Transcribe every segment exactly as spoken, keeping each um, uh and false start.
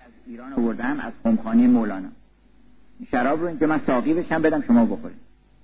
از ایران آوردم، از خمخانه مولانا. شراب رو اینجا من ساقی بشم بدم شما بخورید.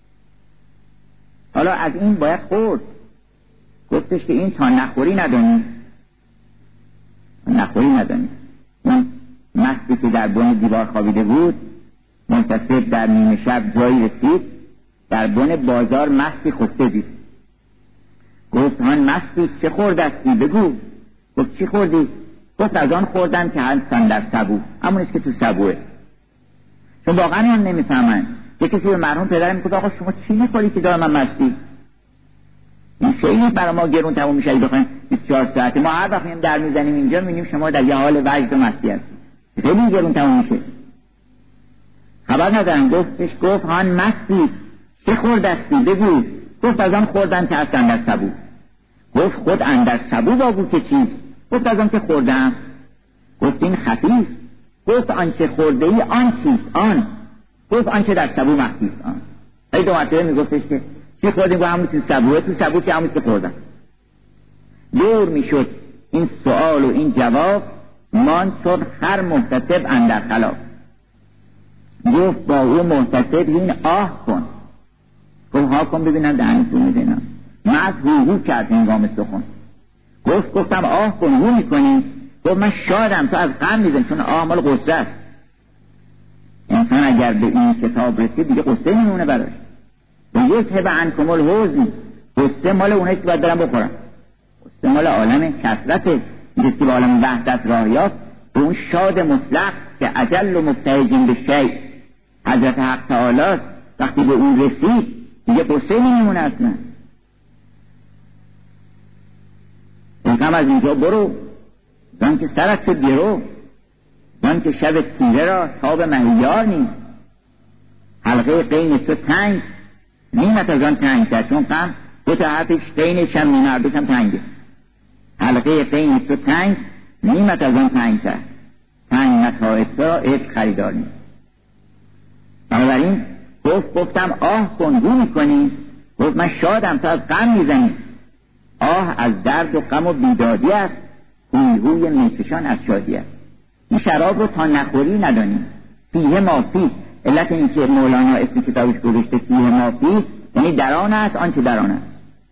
حالا از این باید خورد. گفتش که این تا نخوری ندانی، نخوری ندانی. اون مستی که در بن دیوار خوابیده بود منتصب در نیمه شب جایی رسید، در بن بازار مستی خفته دید. گفت هان مستی چه خوردستی بگو. گفت چی خوردی؟ گفت از آن خوردم که هستن در سبو، همونیست که تو سبوه. چون واقعا هم نمیفهمن. یه کسی به مرحوم پدرم میگفت آقا شما چی میخوری که دارم من مستی؟ این خیلی برای ما گرون تموم میشه بخوایم بیست و چهار ساعته. ما هر وقت میام در میزنیم اینجا میبینیم شما در یه حال وجد و مستی هستید. خیلی گرون تموم میشه. خبر ندارم. گفتش گفت هان مستی چه خوردستی بگو. گفت از آن خوردم که هست اندر سبو. گفت خود اندر سبو بابو که چیست؟ گفت از آن که خوردم. گفت این خفیست. گفت آنچه خورده ای آن چیست؟ آن. گفت آنچه در سبو مخفیست آن. ای دو مرتبه میگفتش که چی خوردیم؟ گفت همون تو سبوه، تو سبو که همون که خوردم. دور میشد این سوال و این جواب، مان چون خر محتسب اندر خلاف. گفت با او محتسب این آه کن. گفت ها کن ببینم دهنتون میدینم. مز هو هو کرد هنگام سخن. گفت گفتم آه کن هو میکنی؟ گفت من شادم تو از غم میزن، چون آه مال قصه است. انسان اگر به این کتاب رسید دیگه قصه نمونه براش. و یک هبه انکم الحوزی، قصه مال اونایی که باید برم بخورم. قصه مال عالم کثرته، میگه که به عالم وحدت راه یافت، به اون شاد مطلق که اجل و مبتهجین به شیء حضرت حق تعالی وقتی به اون رسید دیگه قصه نمونه اصلا. اینکم از اینجا برو، زن که سرت شد گرو، زن که شب تیره را تاب مهیار نیست. حلقه قین تو تنگ نیمت از آن تنگ کرد، چون قم دو تا حرفش قینش هم نیمه عربش هم تنگه. حلقه قین تو تنگ نیمت از آن تنگ کرد، تنگ متاعت را عشق خریدار نیست. بنابراین گفت گفتم آه کن گو میکنی. گفت من شادم تو از غم میزنی. آه از درد و غم و بیدادی است، هوی هوی میکشان از شادی است. این شراب رو تا نخوری ندانی. فیه ما فیه، علت این که مولانا اسم کتابش گذاشته فیه ما فیه یعنی در آن است آنچه در آن است.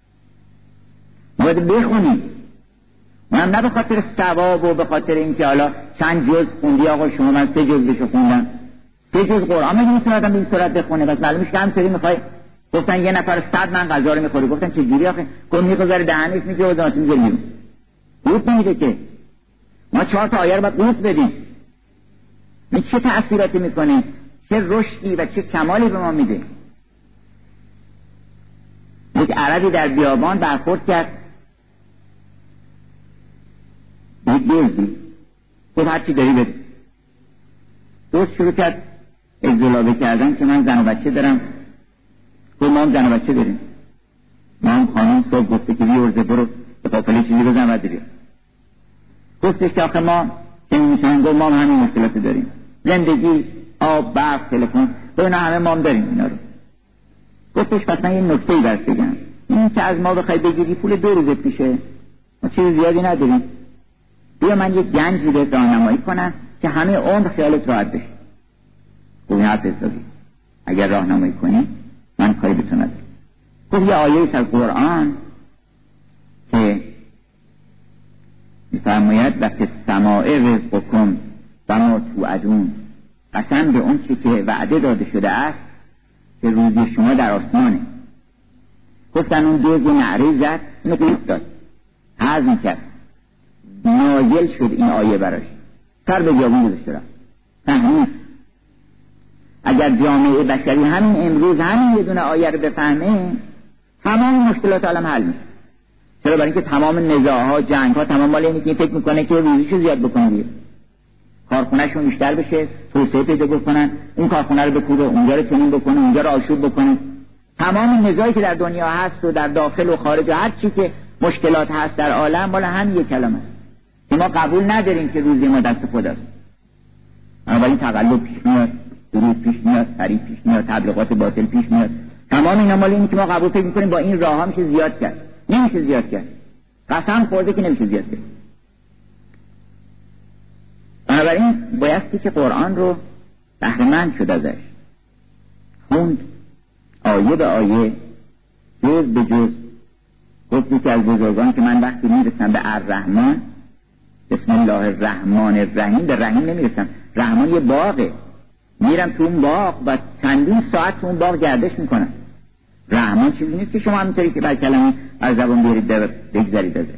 باید بخونی. منم نه به خاطر ثواب و به خاطر این که حالا چند جز خوندی آقا شما من سه جز بشو خوندم، سه جز قرآن میگه میتونه آدم به این صورت بخونه. بس معلومش که همینطوری میخوای. گفتن یه نفر صد من غذا رو میخوری. گفتن چه جوری آخه؟ گفت میگذاره دهنش میگه و دانش میگه بیرون. قوت نمیده که. ما چهار تا آیه رو باید قوت بدیم. این چه تأثیراتی میکنه؟ چه رشدی و چه کمالی به ما میده. یک عربی در بیابان برخورد کرد یک دزدی. گفت هرچی داری بده. دوست شروع کرد اجلابه کردن که من زن و بچه دارم. گفت ما هم زن و بچه داریم. ما هم خانم صبح گفته که بیارزه برو به قافله چیزی بزن و داریم. گفتش که آخه ما چه میشن؟ گفت ما هم همین مشکلات داریم. زندگی، آب، برق، تلفن، تو اینا همه ما هم داریم اینا رو. گفتش پس من یه نکته‌ای برات بگم. این که از ما بخوای بگیری پول دو روزت میشه. ما چیز زیادی نداریم. بیا من یه گنجی بهت راهنمایی کنم که همه عمر خیالت راحت بشه. گفت حرف حسابی. اگر راهنمایی کنی من کاری به تو ندارم. گفت یه آیه از قرآن که میفرماید و که سماع رزقکم و ما توعدون، قسم به اون چی که وعده داده شده است که روزی شما در آسمانه. گفتن اون دوز و نعره زد، اینو قیف داد، هضم کرد، نازل شد این آیه براش، سر به بیابون گذاشته رفت. فهمید اگر جامعه بشری همین امروز همین یه دونه آیه رو بفهمه تمام مشکلات عالم حل میشه. چرا؟ برای اینکه تمام نزاع‌ها، جنگ‌ها تمام مال اینه که فکر میکنه که روزیشو زیاد بکنه دیگه. کارخونه‌شون بیشتر بشه، توسعه پیدا بکنن، اون کارخونه رو بکوبه، اونجا رو چنین بکنه، اونجا رو آشوب بکنه. تمام نزاعی که در دنیا هست و در داخل و خارج و هر چی که مشکلات هست در عالم مال همین یک کلمه است. که ما قبول نداریم که روزی ما دست خداست. بنابراین تقلب پیش میاد، دروغ پیش میاد، فریب پیش میاد، تبلیغات باطل پیش میاد. تمام اینا مال اینه که ما قبول فکر می‌کنیم با این راه‌ها میشه زیاد کرد. نمیشه زیاد کرد. قسم خورده که نمیشه زیاد کرد. بنابراین بایستی که قرآن رو بهره‌مند شد ازش، خوند آیه به آیه، جز به جز. گفتی که از بزرگان که من وقتی میرسم به الرحمن، بسم الله الرحمن الرحیم، به رحیم نمیرسم. رحمان یه باغه، میرم تو اون باغ و چندین ساعت تو اون باغ گردش میکنم. رحمان چیزی نیست که شما همینطوری که بر کلمه از زبان بیارید بگذارید ازش.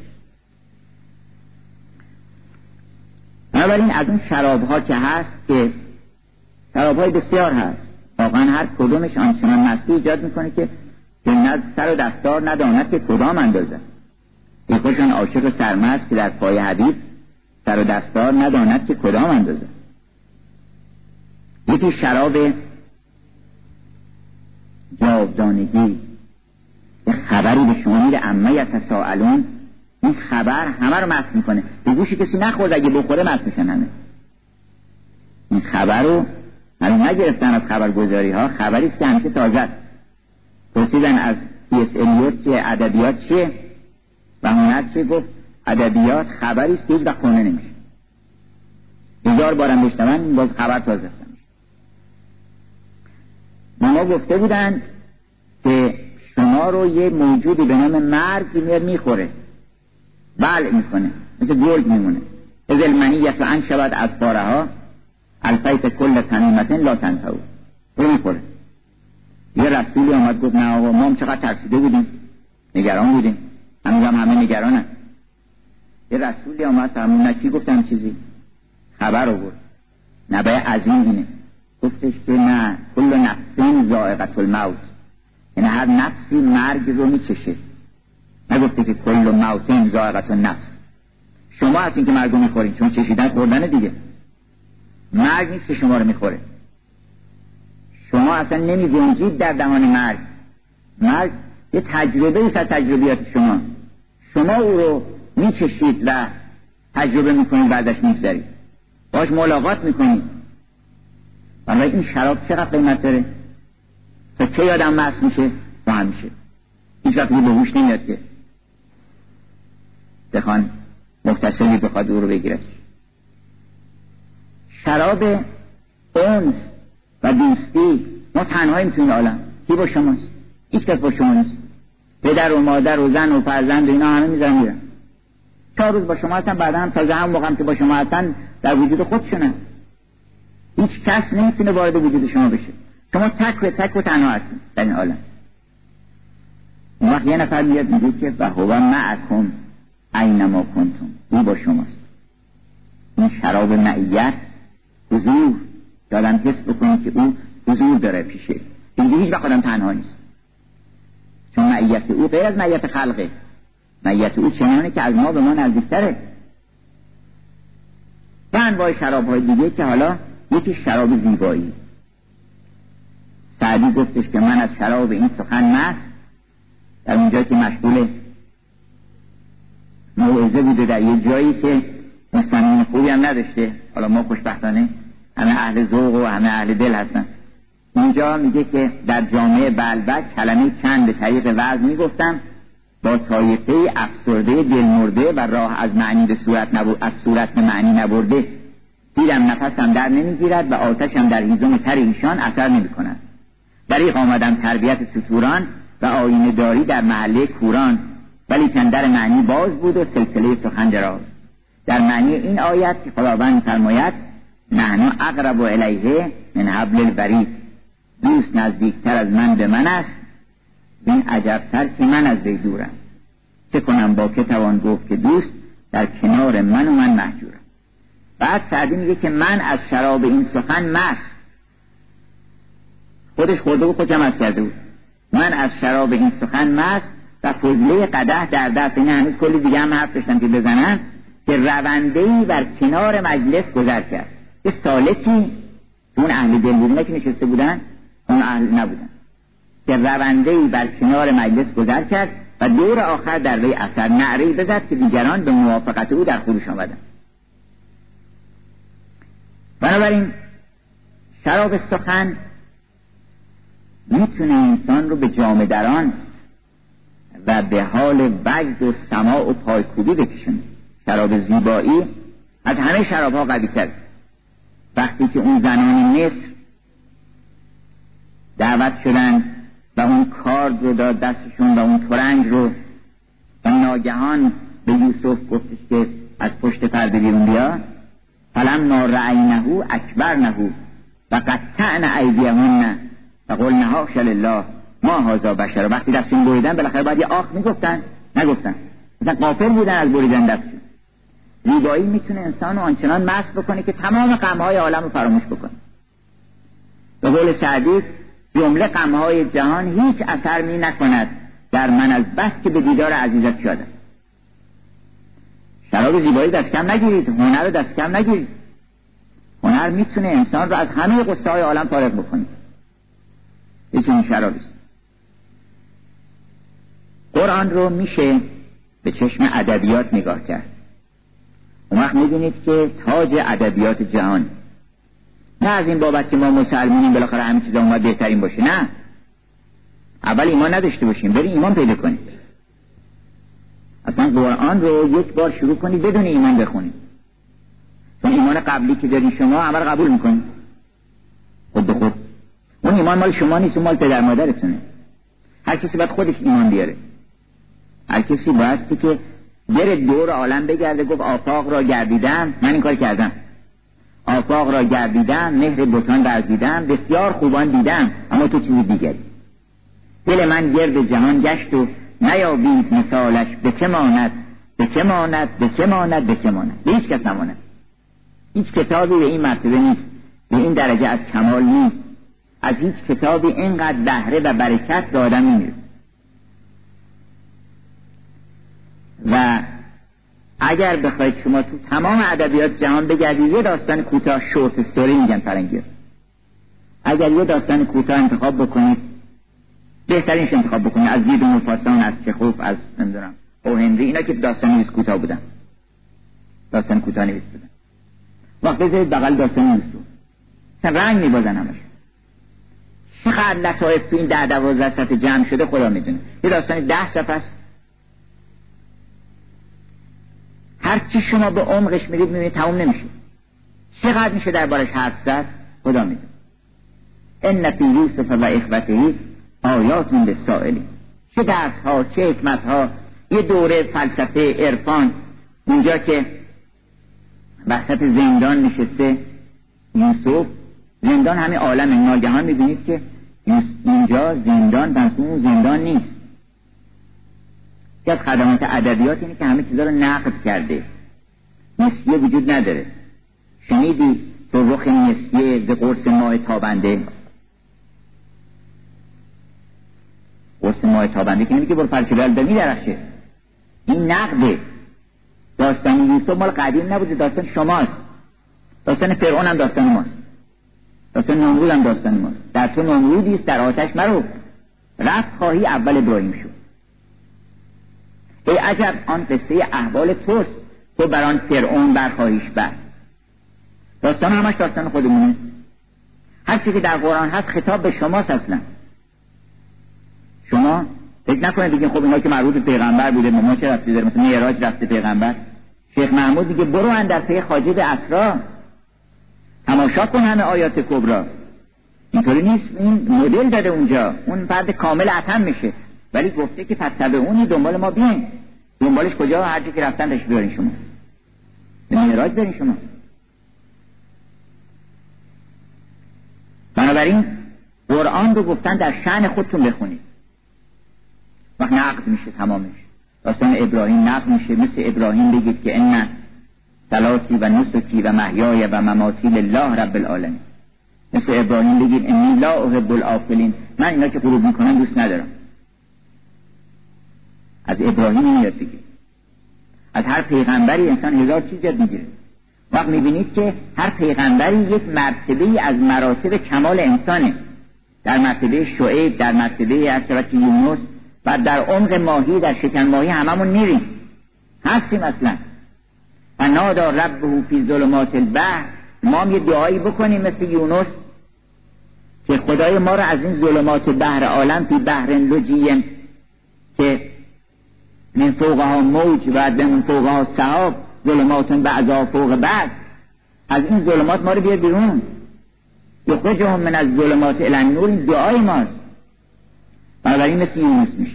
بنابراین از اون شراب ها که هست، که شراب های بسیار هست، واقعا هر کدومش آنچنان مستی ایجاد میکنه که جنت سر و دستار نداند که کدام اندازه. ای خوشان عاشق و سرمست که در پای حبیب سر و دستار نداند که کدام اندازه. یکی شراب جاودانگی، یه خبری به شما میده، اما یتساءلون، این خبر همه رو مست میکنه. به گوشی کسی نخورد، اگه بخوره مست میشن همه. این خبر رو همه نگرفتن از خبرگزاری ها، خبریست که همیشه تازه است. پرسیدن از تی اس الیوت که ادبیات چیه و هنر چیه؟ گفت ادبیات خبریست که هیچ وقت خونه نمیشه. هزار بارم بشنون باز خبر تازه است. ما گفته بودن که شما رو یه موجودی به نام مرگ میاد میخوره، بله میکنه، مثل گرگ میمونه. از المنیت و ان شود از پارها الفیت کل تنیمتن لا تنتهو، رو میخوره. یه رسولی آمد گفت نه آقا، ما هم چقدر ترسیده بودیم، نگران بودیم، همین هم همه نگرانن. یه رسولی آمد همون نکی گفتم چیزی خبر آورد، نبای عظیم اینه، گفتش که نه، کل نفسین ذائقة الموت، یعنی هر نفسی مرگ رو میچشه. نگفته که کل موتین ذائقة النفس. شما هستین که مرگ رو میخورین، چون چشیدن خوردن دیگه. مرگ نیست که شما رو میخوره، شما اصلا نمیگنجید در دهان مرگ. مرگ یه تجربه ایست از تجربیات شما، شما او رو میچشید و تجربه میکنید، بعدش میگذارید، باش ملاقات میکنید. برای این شراب چقدر قیمت داره؟ تا چه یادم مست میشه؟ تا همیشه هیچ وقت به هوش نمیاد که بخوان متصلی بخواد او رو بگیرد. شراب انس و دوستی، ما تنهاییم تو این عالم. کی با شماست؟ هیچ کس با شما نیست. پدر و مادر و زن و فرزند و اینا همه میذارن میرن. چهار روز با شما هستن، بعدا هم تازه هم موقعم که با شما هستن در وجود خودشونن. هیچ کس نمیتونه وارد وجود شما بشه. شما تک و تک و تنها هستید در این عالم. اون وقت یه نفر میاد میگه که و هو معکم اینما کنتم، او با شماست. این شراب معیت، حضور، دادم حس بکنید که او حضور داره پیشه. اینجا هیچ وقت آدم تنها نیست، چون معیت او غیر از معیت خلقه. معیت او چنانه که از ما به ما نزدیکتره. و انواع شراب های دیگه که حالا یکی شراب زیبایی. سعدی گفتش که من از شراب این سخن مست، در اونجا که مشغول موعظه بوده در یه جایی که مستمعین خوبی هم نداشته، حالا ما خوشبختانه همه اهل ذوق و همه اهل دل هستن. اونجا میگه که در جامعه بلبک کلمه چند به طریق وعظ میگفتم، با طایفه افسرده دل مرده و راه از معنی به صورت نبو... از صورت به معنی نبرده، دیدم نفسم در نمیگیرد و آتشم در هیزم تر ایشان اثر نمی کند. دریغ آمدم تربیت ستوران و آینه داری در محله کوران، ولی کندر معنی باز بود و سلسله سخن دراز. در معنی این آیت که خداوند فرماید نحن اقرب الیه من حبل الورید، دوست نزدیکتر از من به من است، این عجبتر که من از وی دورم. چه کنم با که توان گفت که دوست در کنار من و من محجورم. بعد سعدی میگه که من از شراب این سخن مست، خودش خورده و خودش مست کرده بود. من از شراب این سخن مست و فضله قدح در دست. این هنوز کلی دیگه هم حرف داشتن که بزنن، که روندهی بر کنار مجلس گذر کرد. یه سالکی اون اهل دل بودن که نشسته بودن، اون اهل نبودن، که روندهی بر کنار مجلس گذر کرد و دور آخر در وی اثر نعره‌ای بزد که دیگران به موافقت او در خروش آمدند. بنابراین شراب سخن میتونه انسان رو به جامه دران و به حال وجد و سماع و پایکوبی بکشونه. شراب زیبایی از همه شراب ها قوی تر. وقتی که اون زنان مصر دعوت شدن و اون کارد رو داد دستشون و اون ترنج رو و ناگهان به یوسف گفتش که از پشت پرده بیرون بیا، فلما رأینه اکبرنه و قطعن ایدیهن و قلن حاش لله ما هذا بشر. وقتی دستشون بریدن بالاخره باید یه آخ میگفتن، نگفتن، مثلا غافل بودن از بریدن دستشون. زیبایی میتونه انسان رو آنچنان مست بکنه که تمام غمهای عالم رو فراموش بکنه. به قول سعدی جمله غمهای جهان هیچ اثر می نکند در من از بس که به دیدار عزیزت شدم. شراب زیبایی دست کم نگیرید، هنر رو دست کم نگیرید. هنر میتونه انسان رو از همه قصه های عالم فارغ بکنه. یه چنین شرابی است. قرآن رو میشه به چشم ادبیات نگاه کرد. اون وقت میبینید که تاج ادبیات جهان، نه از این بابت که ما مسلمانیم بالاخره همه چیزا اومد بهترین باشه، نه، اول ایمان نداشته باشیم، بریم ایمان پیدا کنیم. اصلا قرآن رو یک بار شروع کنید بدون ایمان بخونید، چون ایمان قبلی که داری شما همه رو قبول میکنید خود به خود. اون ایمان مال شما نیست، اون مال پدر مادرتونه. هر کسی باید خودش ایمان بیاره. هر کسی بایستی که بره دور عالم بگرده، گفت آفاق را گردیدم، من این کار کردم، آفاق را گردیدم، مهر بتان ورزیدم، بسیار خوبان دیدم اما تو چیزی دیگری. دل من گرد جهان گشت و نیابید مثالش، به چه ماند به چه ماند به چه ماند به چه ماند. به هیچ کس نماند. هیچ کتابی به این مرتبه نیست، به این درجه از کمال نیست. از هیچ کتابی اینقدر بهره و برکت به آدم نمیرسه. و اگر بخواید شما تو تمام ادبیات جهان بگردید، یه داستان کوتاه، شورت استوری میگن فرنگی، اگر یه داستان کوتاه انتخاب بکنید، بهترینش انتخاب بکنید، از گید و مفاسان، از چخوف، از نمیدونم او هنری، اینا که داستان نویس کوتاه بودن، داستان کوتاه نویس بودن، وقت بذارید بغل داستان نویس رو مثلا رنگ میبازن همش. چقدر لطایف تو این ده دوازده صفحه جمع شده خدا میدونه. یه داستان ده صفحه است، هر چی شما به عمقش میرید میبینید تموم نمیشه. چقدر میشه دربارش حرف زد خدا میدونه. ان فی یوسف و اخوته آیات للسائلین. چه درس ها، چه حکمت ها. یه دوره فلسفه عرفان اونجا که وسط زندان نشسته یوسف، زندان همه عالم، ناگهان میبینید که اینجا زندان بنسون زندان نیست. که از خدمات ادبیات اینه که همه چیزا رو نقد کرده، نسیه وجود نداره. شنیدی تو رخ نسیه ز قرص ماه تابنده؟ قرص ماه تابنده که نمیگه برو فرشلال دمی درخشه، این نقده. داستان یوسف مال قدیم نبوده، داستان شماست. داستان فرعون هم داستان ماست، داستان نمرود هم داستان ماست. در تو نمرودیست در آتش مرو، رفت خواهی اول ابراهیم شد. ای عجب آن قصه احوال توست، تو بر آن فرعون برخواهیش بر. داستان همش داستان خودمونه. هر چی که در قرآن هست خطاب به شماست. اصلا شما فکر نکنید بگید خب اینا که مربوط به پیغمبر بوده، ما چه رفتی داره، مثلا معراج رفته پیغمبر. شیخ محمود میگه برو اندر پی خواجه به اسرا، تماشا کن همه آیات کبرا. اینطوری نیست، این مدل داده اونجا، اون فرد کامل اتم میشه، ولی گفته که فتبعونی، دنبال ما بیاین. دنبالش کجا؟ هر جا که رفتن داشت بیارین شما، به معراج برین شما. بنابراین قرآن رو گفتن در شأن خودتون بخونید. وقت نقد میشه تمامش. داستان ابراهیم نقد میشه، مثل ابراهیم بگید که ان صلاتی و نسکی و محیای و مماتی لله رب العالمین. مثل ابراهیم بگید انی لا احب الافلین، من اینا که غروب میکنن دوست ندارم. از ابراهیم میاد بگید. از هر پیغمبری انسان هزار چیز یاد میگیره. وقت میبینید که هر پیغمبری یک مرتبه از مراتب کمال انسانه. در مرتبه شعیب، در مرتبه حضرت یونس و در عمق ماهی، در شکم ماهی هممون میریم، هستیم اصلا. و نادا ربه فی ظلمات البحر، ما هم یه دعایی بکنیم مثل یونس که خدای ما رو از این ظلمات بحر عالم، فی بحر لجی که من فوقها موج و من فوقها سحاب، ظلمات بعضا فوق بعض، از این ظلمات ما رو بیار بیرون. یخرجهم من الظلمات الی النور، این دعای ماست. بنابراین مثل یونس میشه.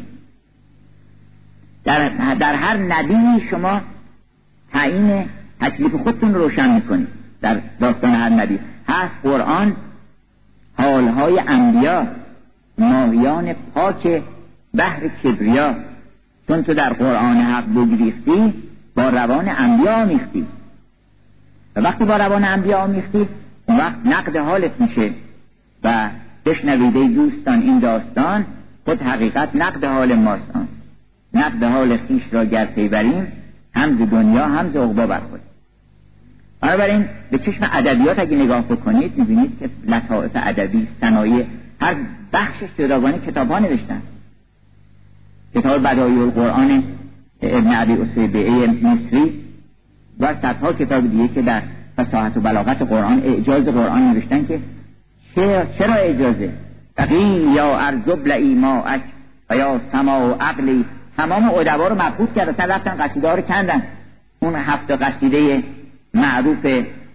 در, در هر نبی شما تعیین تکلیف خودتون رو روشن میکنید. در داستان هر نبی هست قرآن حالهای انبیا، ماهیان پاک بحر کبریا. چون تو در قرآن حق بگریختی با روان انبیا آمیختی، و وقتی با روان انبیا آمیختی اون وقت نقد حالت میشه. و بشنوید ای دوستان این داستان، خود حقیقت نقد حال ماست. نقد حال خیش را گر پیبریم، هم ز دنیا هم ز عقبی برخوریم. بنابراین به چشم ادبیات اگه نگاه بکنید میبینید که لطائف ادبی، صنایع، هر بخشش جداگانه کتاب ها نوشتن. کتاب بدایع القرآن ابن ابی اسیبعه مصری و صدها کتاب دیگه که در فصاحت و بلاغت قرآن، اعجاز قرآن نوشتن که چرا اعجازه؟ فقیل یا ارض ابلعی ماءک و یا سما و عقلی. تمام ادبا رو مبهوت کرد، اصلا رفتن قصیده ها رو کندن. اون هفت قصیده معروف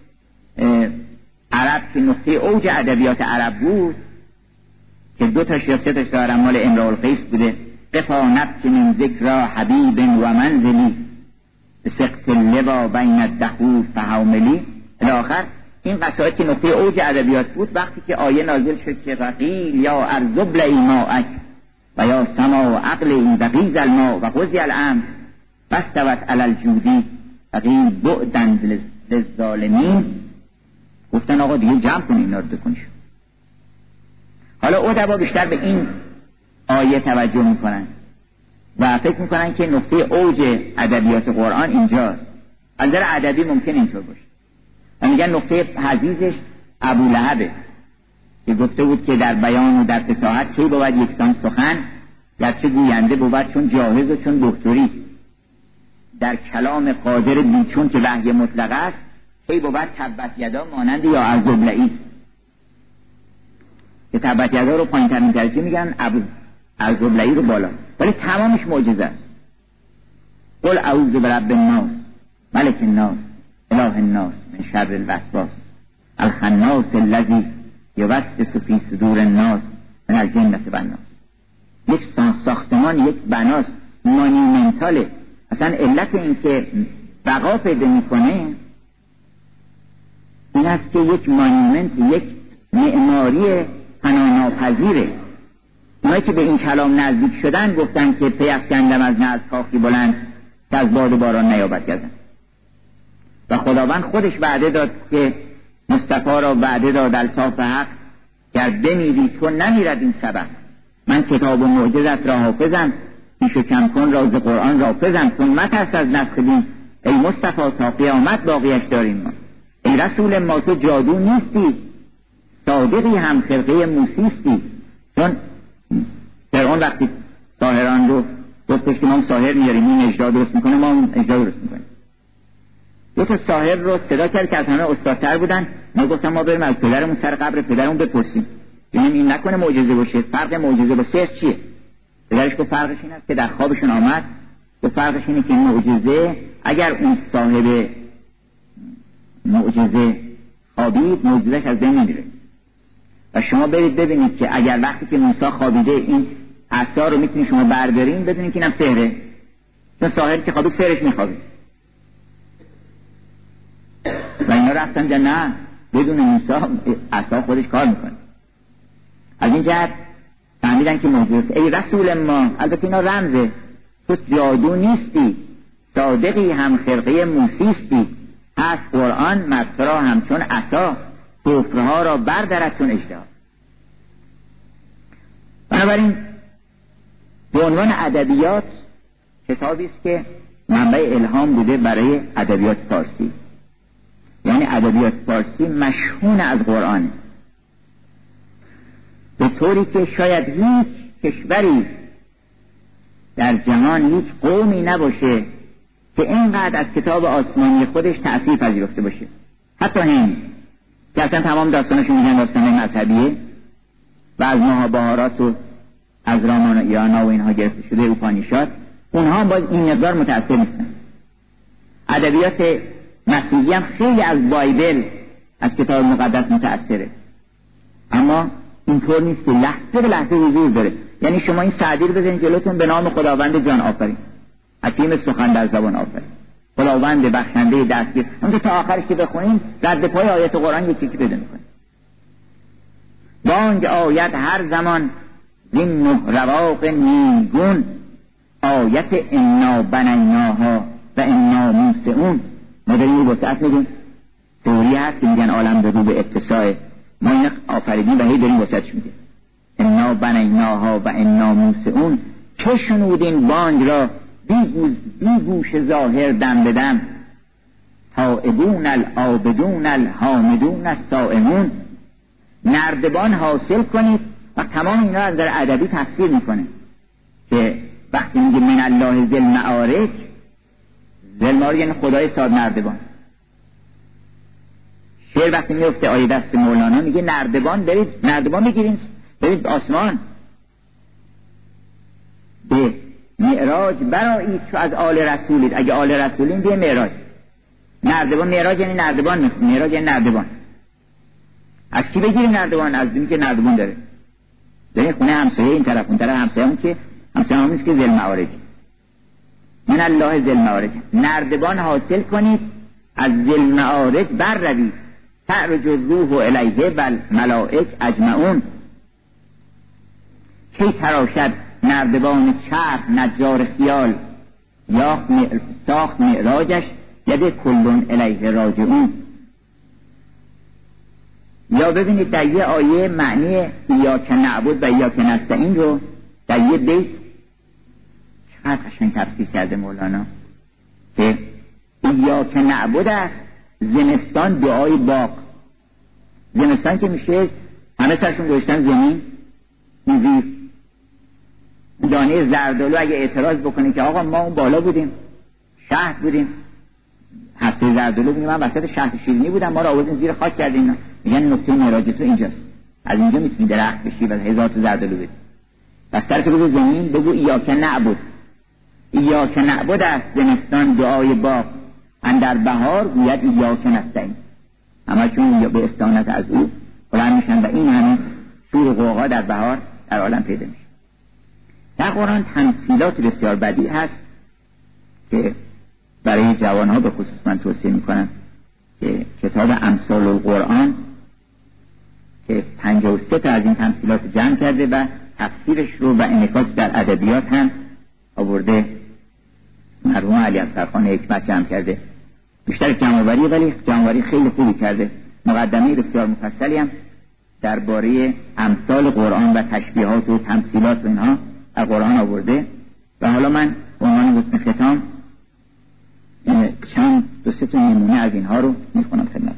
عرب که نقطه اوج ادبیات عرب بود که دو تاش یا سه تاش دارن مال امرؤ القیس بوده. قفا نفس من ذکر حبیب و منزلی سقط اللوا بین الدخول فحوملی الاخر. این قصائد که نقطه اوج ادبیات بود وقتی که آیه نازل شد که وقیل یا ارض ابلعی ماءک و یا سما و عقلی و غیض الماء و قضی الامر واستوت علی الجودی وقیل بعدا للظالمین. گفتن آقا دیگه جمع کنید اینا رو بکنید. حالا ادبا بیشتر به این آیه توجه میکنن و فکر میکنن که نقطه اوج ادبیات قرآن اینجاست. از نظر ادبی ممکن اینطور باشه و میگن نقطه حزیزش ابولهبه که گفته بود که در بیان و در فصاحت کی بود یکسان سخن، گرچه گوینده بود چون جاهز و چون دکتری. در کلام قادر بیچون که وحی مطلق است کی بود تبت یدا مانند یا ارض ابلعی، که تبت یدا رو پایین ترین درجه میگن، ارض ابلعی رو بالا، ولی تمامش معجزه است. قل اعوذ برب الناس ملک الناس اله الناس من شر الوسواس الخناس الذی یوسوس فی صدور الناس من الجنة والناس. یک ساختمان، یک بناست، مانیمنتاله. اصلا علت این که بقا پیدا میکنه این است که یک مانیمنت، یک معماری پناهناپذیره. اونایی که به این کلام نزدیک شدن گفتن که پیافکندم از نعل کاخی بلند که از باد باران نیابد گردن. و خداوند خودش وعده داد که مصطفی را وعده داد الطاف حق گر بمیری تو نمیرد این سبب. من کتاب و معجزت را حافظم، پیش و کم کن راز قرآن را حافظم. چون مترس از نسخ دین ای مصطفی تا قیامت باقیش داریم ما. ای رسول ما تو جادو نیستی، صادقی هم خرقه موسیستی. چون فرعون وقتی ساحران رو گفتش که ما ساحر میاریم این اجرا درست میکنه، ما اون اجرا درست میکنیم. دو تا ساحر رو صدا کرد که از همه استادتر بودن. ما گفتم ما بریم از پدرمون سر قبر پدرمون بپرسیم ببینیم این نکنه معجزه باشه. فرق معجزه با سحر چیه؟ پدرش گفت فرقش این است که در خوابشون آمد و فرقش اینه که معجزه اگر اون صاحب معجزه خوابید معجزهش از بین نمیره. و شما برید ببینید که اگر وقتی که موسی خوابیده این عصا رو میتونید شما بردارین بدونید که اینم سحره. چون ساحر که خوابید سحرش میخوابید. و اینا رفتن جا نه بدون موسی عصا خودش کار میکنه. از این جهت فهمیدن که معجزه. ای رسول ما، البته اینا رمزه، تو جادو نیستی، صادقی هم خرقه موسیستی. هست قرآن مبترا همچون عصا، کفرها را بردارد چون اژدها. بنابراین به عنوان ادبیات کتابی است که منبع الهام بوده برای ادبیات فارسی. یعنی ادبیات فارسی مشحون از قرآن، به طوری که شاید هیچ کشوری در جهان، هیچ قومی نباشه که اینقدر از کتاب آسمانی خودش تأثیر پذیرفته باشه. حتی هند که اصلا تمام داستانشون میگن داستان مذهبیه و از مهابهارات و از رامایانا و اینها گرفته شده اپانیشاد، اونها باز این مقدار متأثر نیستن. ادبیات مسیحی هم خیلی از بایبل، از کتاب مقدس متأثره، اما اینطور نیست که لحظه به لحظه حضور داره. یعنی شما این سعدی رو بزنید جلوتون: به نام خداوند جان آفرین، حکیم سخن در زبان آفرین، خداوند بخشنده دستگیر. اونجا تا آخرش که بخونیم رد پای آیت قرآن یکی یکی پیدا می‌کنیم. بانگ آیت هر زمان این نه رواق نیمگون، آیت انا بنیناها و انا موسعون. ما داریم این وسعت میدیم، دوری هست که میگن عالم به رو به اتساع، ما این آفریدیم و هی داریم وسعتش میدیم. انا بنیناها و انا موسعون، که شنودین بانگ را بی گوش ظاهر دم بدم، تائبون العابدون الحامدون الصائمون. نردبان حاصل کنید و تمام اینا از در ادبی تفسیر میکنه که وقتی میگه من الله ذی المعارج، ذی المعارج یعنی خدای صاحب نردبان. شعر وقتی میفته آیه دست مولانا میگه نردبان برید، نردبان بگیرین برید آسمان، به معراج برایید چو از آل رسولید. اگه آل رسولین بیه معراج. نردبان، معراج یعنی نردبان، معراج یعنی نردبان. از کی بگیریم نردبان؟ از این که نردبان داره. داره خونه همسایه این طرف اون طرف، همسایه اون که همسایه همون است که ذی المعارج، من الله ذی المعارج. نردبان حاصل کنید، از ذی المعارج بر روید، تعرج الروح الیه و الملائک اجمعون. کی تراشد نردبان چرخ نجار خیال، یاخت م... ساخت معراجش یده کلون الیه راجعون. یا ببینید در یه آیه معنی ایاک نعبد و ایاک نستعین رو در یه بیت چقدر قشنگ تفسیر کرده مولانا که ایاک نعبد است زمستان دعای باغ. زمستان که میشه همه سرشون گذاشتن زمین، میزیر دانه زردالو اگه اعتراض بکنه که آقا ما اون بالا بودیم، شهر بودیم، هسته زردالو بودیم، من وسط شهر شیرینی بودم، ما رو آوردین زیر خاک کردین. میگن نقطه معراج تو اینجاست، از اینجا میتونی درخت بشی و هزار تا زردالو بدی. پس سر که بگو زمین بگو ایاک نعبد، ایاک نعبد است زمستان دعای باغ، اندر بهار گوید ایاک نستعین. اما چون به استعانت از او بلند میشن و این همه شور و غوغا در بهار در عالم پیدا میشه. در قرآن تمثیلات بسیار بدیع هست که برای جوانها به خصوص من توصیه میکنم که کتاب امثال القرآن که پنجاه و سه تا از این تمثیلات جمع کرده و تفسیرش رو و انعکاس در ادبیات هم آورده. مرحوم علی اصغرخان حکمت جمع کرده، بیشتر جمع‌آوری ولی جمع‌آوری خیلی خوبی کرده. مقدمه بسیار مفصلی هم درباره امثال قرآن و تشبیهات و تمثیلات و اینها از قرآن آورده. و حالا من به عنوان حسن ختام چند دو سه تا نمونه از اینها رو میخونم خدمت.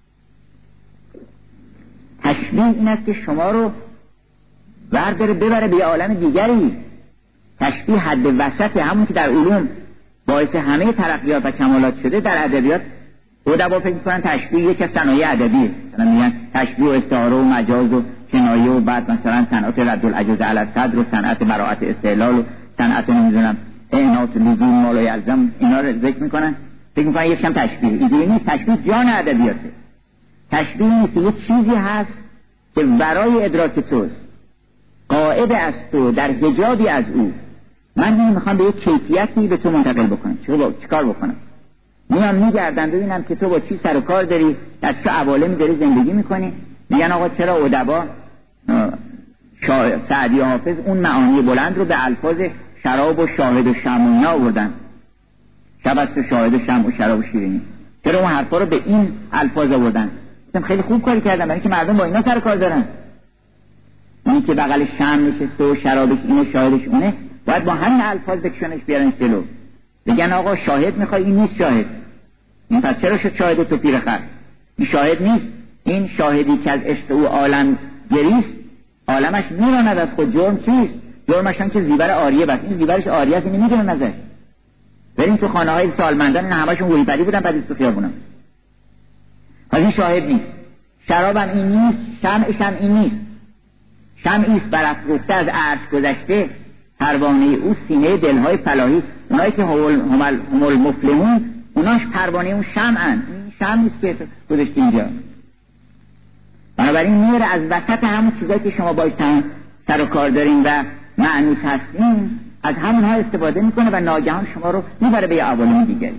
تشبیه این است که شما رو برداره ببره به یه عالم دیگری. تشبیه حد وسط، همون که در علوم باعث همه ترقیات و کمالات شده، در ادبیات ادبا فکر می‌کنن تشبیه یک از صنایع ادبیه. مثلا میگن تشبیه و استعاره و مجاز و کنایه و بعد مثلا صنعت رد العجز علی الصدر و صنعت براءت استعلال و صنعت نمیدونم اعنات لزوم مال یلزم، اینا رو ذکر میکنن. فکر میکنن یکم تشبیه. اینجوری نیست. تشبیه جان ادبیاته. تشبیه نیست، یه چیزی هست که برای ادراک توست، قائد از تو، در حجابی از او. من نمیخوام به یک کیفیتی به تو منتقل بکنم. چرا چیکار بکنم؟ میام میگردم ببینم که تو با چی سر و کار داری، در چه عوالمی داری زندگی میکنی. میگن آقا چرا ادبا سعدی و حافظ اون معانی بلند رو به الفاظ شراب و شاهد و شمع و اینا آوردن؟ شب است و شاهد و شمع و شراب و شیرینی. چرا اون حرفا رو به این الفاظ آوردن؟ مثلا خیلی خوب کاری کردن، برای اینکه مردم با اینا سر کار دارن. این که بغل شمع نشسته و شرابش اینه شاهدش اونه، باید با همین الفاظ بکشنش بیارن جلو. بگن آقا شاهد میخوای، این نیست شاهد. این پس چرا شد شاهد تو پیرخر؟ این شاهد نیست. این شاهدی که از عشق او عالم گریست، عالمش میراند از خود. جرم چیست؟ جرمش هم که زیور آریه بس. این زیورش آریه است، این میگیرن ازش. بریم تو خانه های سالمندان، این همشون گویپری بودن، بعد تو خیابونن. حالا این شاهد نیست. شرابم این نیست، شمعش هم این نیست. شمعی است برافروخته از عرش گذشته، پروانه او سینه دلهای فلاحی. اونایی که هم المفلحون اوناش پروانه اون شمعن، این شمع نیست که گذاشتی اینجا. بنابراین میاره از وسط همون چیزایی که شما باید سر و کار دارین و معنوس هستین، از همونها استفاده میکنه و ناگهان شما رو میبره به یه عوالم دیگری.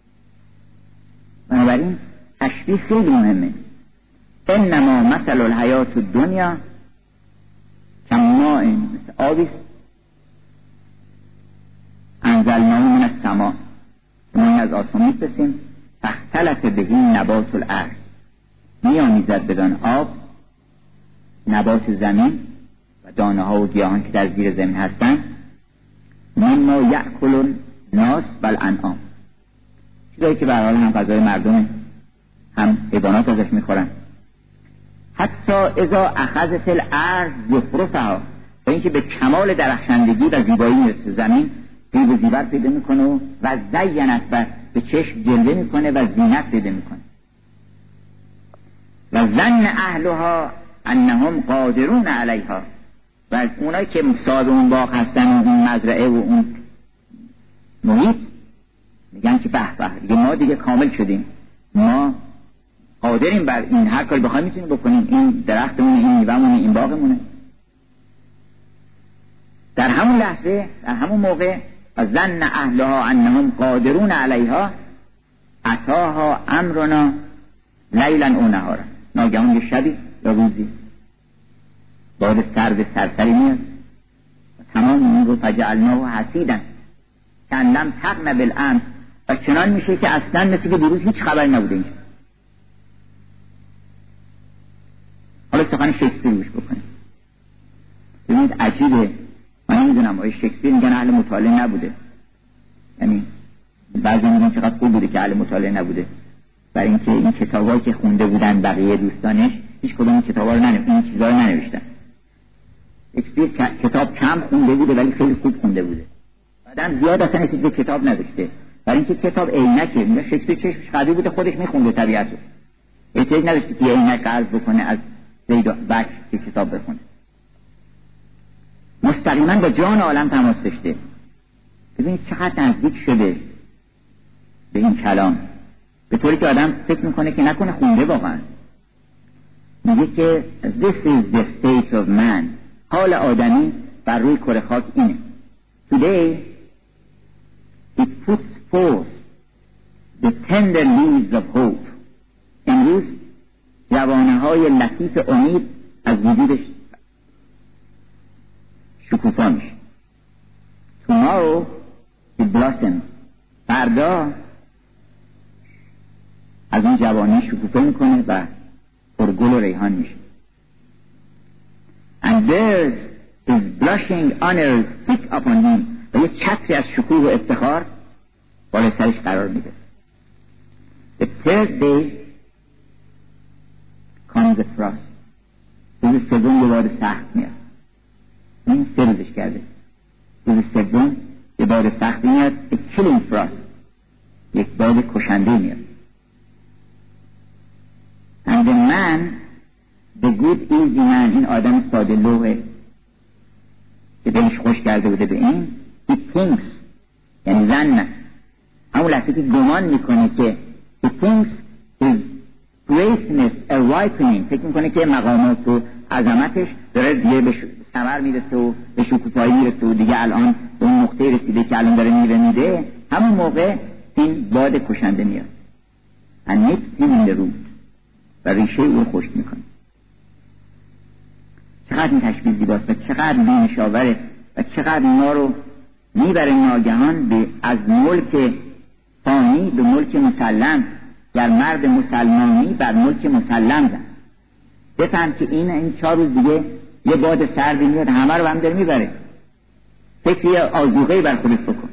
بنابراین تشبیه خیلی مهمه. انما مثل الحیات الدنیا کماء، مثل آبی انزلناه من السماء، ما از آسمان می‌فرستیم، فاختلط به نبات الارض، می‌آمیزد بدان آب نبات زمین و دانه ها و گیاهان که در زیر زمین هستند، مما یأکل الناس والانعام، چیزایی که به هر حال هم غذای مردمه هم حیوانات ازش میخورن. حتی اذا اخذت الارض زخرفها، تا اینکه به کمال درخشندگی و زیبایی میرسه، زمین زیب و زیور پیدا میکنه و و زینت و به چشم جلوه میکنه و زینت پیدا میکنه. و ظن اهلها انهم قادرون علیها، و اونایی که صاحب اون باغ هستن و اون مزرعه و اون محیط میگن که به به دیگه ما دیگه کامل شدیم، ما قادریم بر این، هر کاری بخوایم میتونیم بکنیم، این درختمونه، این میوه‌مونه، این باغمونه. در همون لحظه، در همون موقع، و ظن اهلها انهم قادرون علیها اتاها امرنا لیلا او نهارا، ناگهان یه شبی یا روزی باد سرد سرسری میاد و تمام این رو فجعلناه حصیدا کأن لم تغن بالامس، و چنان میشه که اصلا مثل که دیروز هیچ خبری نبوده اینجا. حالا سخن شکسپیر روش بکنیم. ببینید عجیبه، من نمیدونم آیا شکسپیر میگن اهل مطالعه نبوده، یعنی بعضی میگن چقدر خوب بوده که اهل مطالعه نبوده، برای اینکه این کتابایی که خونده بودن بقیه دوستانش هیچ کدوم این کتابا رو ننوشتن، این چیزا رو ننوشتن. شکسپیر کتاب کم خونده بوده ولی خیلی خوب خونده بوده. بعدم زیاد اصلا چیز کتاب نداشته، برای اینکه کتاب عینکه. میگه شکسپیر چشمش قوی بوده، خودش میخونده طبیعتو، احتیاج نداشته که عینک قرض بکنه از زید و بکر که کتاب بخونه. مستقیما با جان عالم تماس داشته. ببینید چقدر نزدیک شده به این کلام، به طوری که آدم فکر میکنه که نکنه خونده واقعا. میگه که this is the state of man، حال آدمی بر روی کره خاک اینه. Today it puts forth the tender leaves of hope. امروز جوانه های لطیف امید از وجودش شکوفا میشه. Tomorrow it blossoms. فردا از اون جوانی شکوفه میکنه و پرگل و ریحان میشه. And theirs is blushing honors thick upon him، و یک چتری از شکوه و افتخار بالای سرش قرار میده. The third day comes the frost. روز سوم یه باد سخت میاد. این سه روزش کرده. روز سوم یه باد سخت میاد، a killing frost، یک باد کشنده میاد. And the man, the good easy man، این آدم ساده لوحه که دلش خوش کرده بوده به این، he thinks، یعنی زن، همون لحظه که گمان میکنه که he thinks his greatness a ripening، فکر میکنه که مقامات و عظمتش داره دیگه به ثمر میرسه و به شکوفایی میرسه و دیگه الان به اون نقطه رسیده که الان داره میوه میده، همون موقع این باد کشنده میاد and nips him in the root، و ریشه او خشک میکنه. چقدر این تشبیه زیباست و چقدر بینشاوره و چقدر ما رو میبره ناگهان به از ملک فانی به ملک مسلم، در مرد مسلمانی بر ملک مسلم زن. بفهم که این این چهار روز دیگه یه باد سردی میاد همه رو هم داره میبره. فکری آذوقه‌ای بر خودت بکن.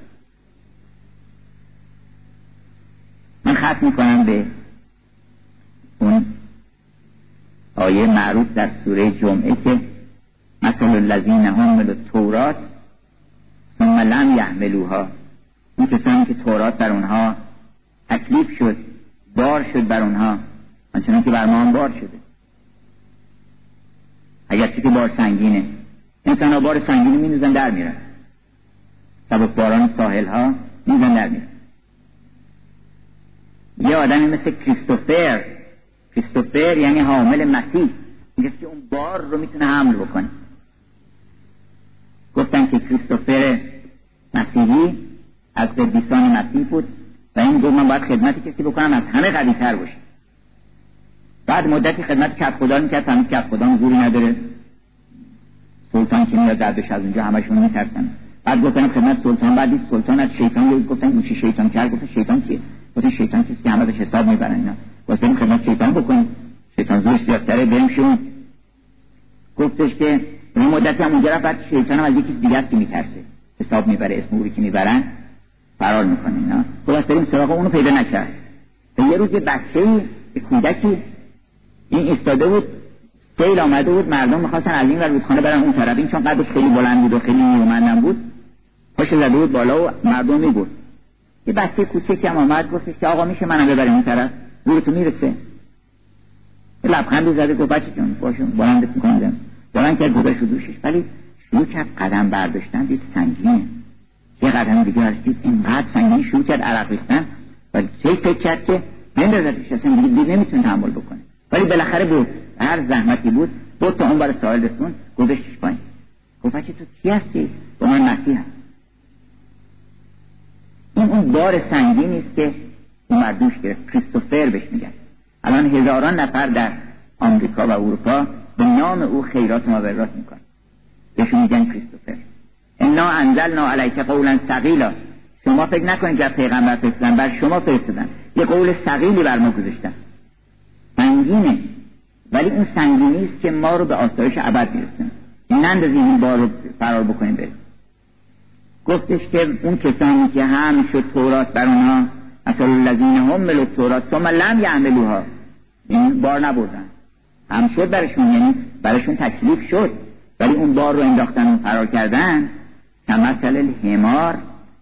من ختم میکنم به اون آیه معروف در سوره جمعه که مثل الذین حملوا التوراة ثم لم یحملوها، این کسانی که تورات بر اونها تکلیف شد، بار شد بر اونها، آنچنان که بر ما هم بار شده. اگرچه که بار سنگینه، انسان ها بار سنگینی می نوزن در میرن، سبک باران ساحل ها می نوزن در میرن. یه آدمی مثل کریستوفر، کریستوفر یعنی حامل مسیح، میگه که اون بار رو میتونه حمل بکنه. گفتن که کریستوفر مسیحی از قدیسان مسیح بود و این گفت من باید خدمتی کسی بکنم از همه قوی تر باشه. بعد مدتی خدمت کف خدا میکرد، همین کف خدا زوری نداره، سلطان که میاد دردش از اونجا همشون میترسن. بعد گفتن خدمت سلطان، بعد این سلطان از شیطان گفت، گفتن این چی شیطان کرد؟ گفت شیطان کیه؟ گفتن شیطان کسی که همه ازش حساب میبرن اینا. گفتن خدمت شیطان بکن، شیطان زورش زیادتره، بریم شون. گفتش که این مدتی هم اونجا رفت، بعد شیطان هم از یکی دیگه است که میترسه، حساب میبره، اسم اوری که میبرن فرار میکنه اینا. خلاص بریم سراغ اونو پیدا نکرد. یه روز یه بچه‌ای، یه کودکی این ایستاده بود، سیل آمده بود، مردم میخواستن از این ور رودخانه برن اون طرف. این چون قدش خیلی بلند بود و خیلی نیرومندم بود، پاش زده بود بالا و مردم میبرد. یه بچه کوچکی هم آمد گفتش که آقا میشه منم ببریم اون طرف، دورتو میرسه. یه لبخندی زده گفت بچه جون باشون بلندت میکنم. بلند کرد گذاشت رو دوشش، ولی شروع کرد قدم برداشتن، دید سنگینه. یه قدم دیگه رسید اینقدر سنگین شروع کرد عرق ریختن، ولی چه فکر کرد که بندازتش، اصلا دیگه دیگه نمیتونه تحمل بکنه. ولی بالاخره بود، هر زحمتی بود بود تا اون بر ساحل رسون، گذاشتش پایین. گفت بچه تو کی هستی؟ با من مسیح هست. این اون بار سنگینی است که اون مردوش گرفت. کریستوفر بهش میگن. الان هزاران نفر در آمریکا و اروپا به نام او خیرات مبررات میکنن، بهشون میگن کریستوفر. انا انزلنا علیک قولا ثقیلا، شما فکر نکنید که پیغمبر فرستادن، بر شما فرستادن یه قول ثقیلی بر ما گذاشتن، سنگینه، ولی اون سنگینی است که ما رو به آسایش ابد میرسونه. نندازیم این بار رو فرار بکنیم بریم. گفتش که اون کسانی که هم شد تورات بر اونها، مثل الذین حملوا التوراة ثم لم یحملوها، این بار نبردن، هم شد برشون، یعنی برشون تکلیف شد، ولی اون بار رو انداختن و فرار کردن. کمثل الحمار،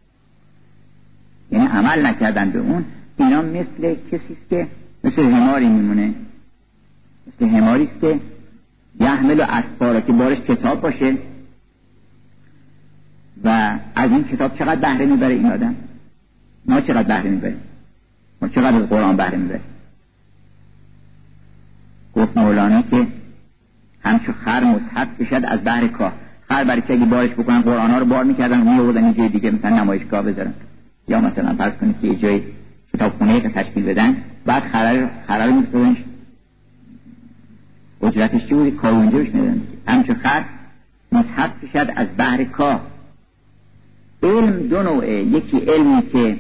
یعنی عمل نکردن به اون. اینا مثل کسی است که مثل حماری میمونه، مثل حماری است که یحمل و اسفارا، که بارش کتاب باشه و از این کتاب چقدر بهره میبره این آدم؟ ما چقدر بهره میبریم؟ ما چقدر از قرآن بهره میبریم؟ گفت مولانا که همچون خر مصحف کشد از بحر کاه. خر برای که اگه بارش بکنن قرآن ها رو بار میکردن و میوردن یه جای دیگه، مثلا نمایشگاه بذارن، یا مثلا فرض کنید که یه جای کتابخونه که تشکیل بدن، بعد خر خر رو می‌سازنش، اجرتش چی بود؟ کار اونجا بهش میدن. همچون خر مصحف کشد از بحر کاه. علم دو نوعه، یکی علمی که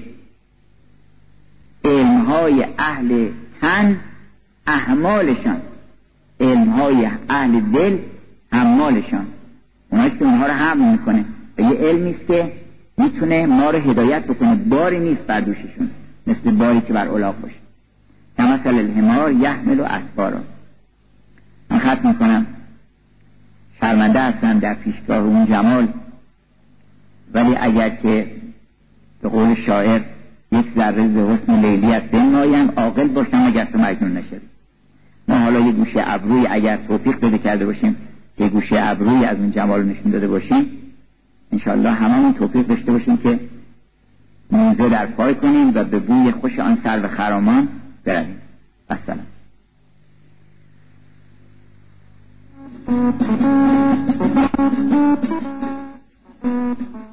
علمهای اهل تن احمالشان، علمهای اهل دل حمالشان، اونهایی که اونها رو حمل میکنه، و یه علمی است که میتونه ما رو هدایت بکنه، باری نیست بر دوششون، مثل باری که بر الاغ باشه. کمثل الحمار یحمل اسفارا. من ختم میکنم، شرمنده هستم در پیشگاه اون جمال، ولی اگر که به قول شاعر یک ذره ز حسن لیلیت بنمایم، عاقل باشم اگر تو مجنون نشدی. ما حالا یه گوشه ابروی اگر توفیق بده کرده باشیم، یه گوشه ابروی از اون جمال نشون داده باشیم، انشاءالله هممون توفیق داشته باشیم که موزه در پای کنیم و به بوی خوش آن سرو خرامان برویم. السلام.